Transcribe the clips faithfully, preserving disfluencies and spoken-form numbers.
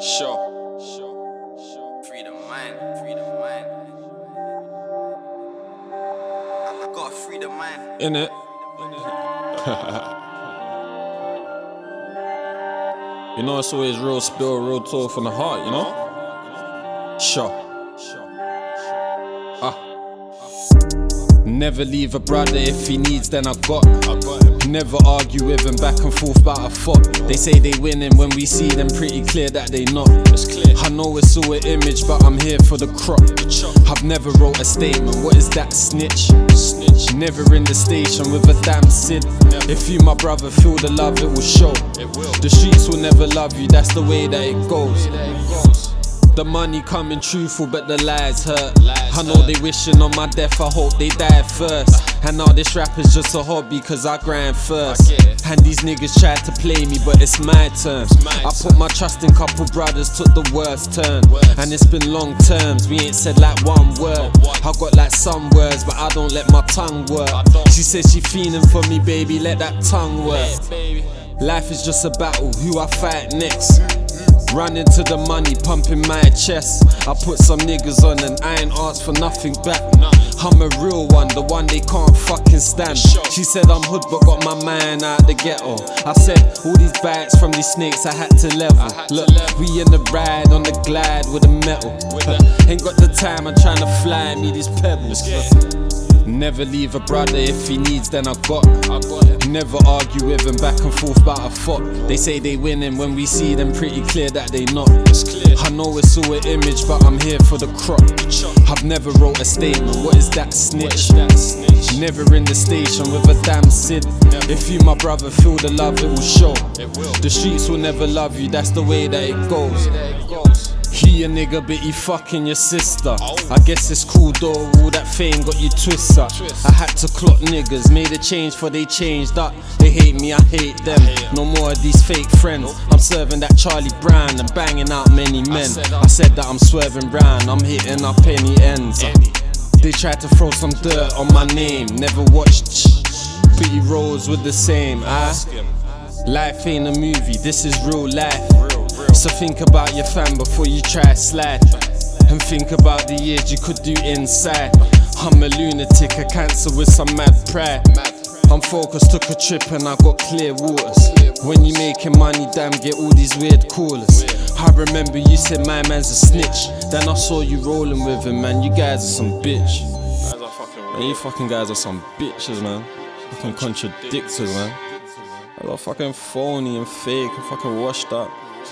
Sure, sure, sure. Freedom mind, freedom mind. I got a freedom mind. In it. You know, it's always real spill, real talk from the heart, you know? Sure. Ah. Never leave a brother if he needs, then I got. I got him. Never argue with him back and forth about a fuck. They say they winning when we see them, pretty clear that they not. It's clear. I know it's all an image, but I'm here for the crop. I've never wrote a statement, what is that, snitch? Snitch. Never in the station with a damn Sid. Never. If you my brother feel the love, it will show. It will. The streets will never love you, that's the way that it goes. The money coming truthful, but the lies hurt. Lies I know hurt. They wishing on my death, I hope they die first. And now this rap is just a hobby, cause I grind first. I and these niggas tried to play me, but it's my turn. It's my I turn. Put my trust in couple brothers, took the worst turn. Worst. And it's been long terms, we ain't said like one word. I got like some words, but I don't let my tongue work. She said she feeling for me, baby, let that tongue work. Yeah, life is just a battle, who I fight next. Running to the money, pumping my chest. I put some niggas on and I ain't asked for nothing back. I'm a real one, the one they can't fucking stand. She said I'm hood but got my man out the ghetto. I said all these bites from these snakes I had to level. Look, we in the ride on the glide with the metal. Ain't got the time, I'm trying to fly me these pebbles. Never leave a brother if he needs, then I got. I got him. Never argue with him back and forth about a fuck. They say they winning when we see them, pretty clear that they not. It's clear. I know it's all an image, but I'm here for the crop. I've never wrote a statement, what is that, snitch? Is that, snitch? Never in the station with a damn Sid. Never. If you my brother feel the love, it will show. It will. The streets will never love you, that's the way that it goes. He a nigga, but he fucking your sister. I guess it's cool though, all that fame got you twist up. I had to clock niggas, made a change for they changed up. They hate me, I hate them. No more of these fake friends. I'm serving that Charlie Brown and banging out many men. I said that I'm swerving round, I'm hitting up any ends. They tried to throw some dirt on my name, never watched pretty roles with the same. Ah, life ain't a movie, this is real life. So think about your fam before you try slide. And think about the years you could do inside. I'm a lunatic, a cancer with some mad pride. I'm focused, took a trip and I got clear waters. When you making money, damn, get all these weird callers. I remember you said my man's a snitch. Then I saw you rolling with him, man, you guys are some bitch. Man, you fucking guys are some bitches, man. Fucking contradictors, man. You are fucking phony and fake and fucking washed up.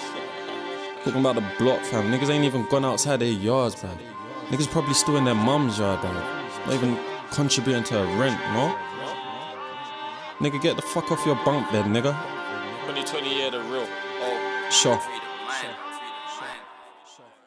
Talking about the block, fam. Niggas ain't even gone outside their yards, man. Niggas probably still in their mum's yard, man. Not even contributing to a rent, no? Nigga, get the fuck off your bunk bed, nigga. twenty twenty, yeah, the real. Oh, sure.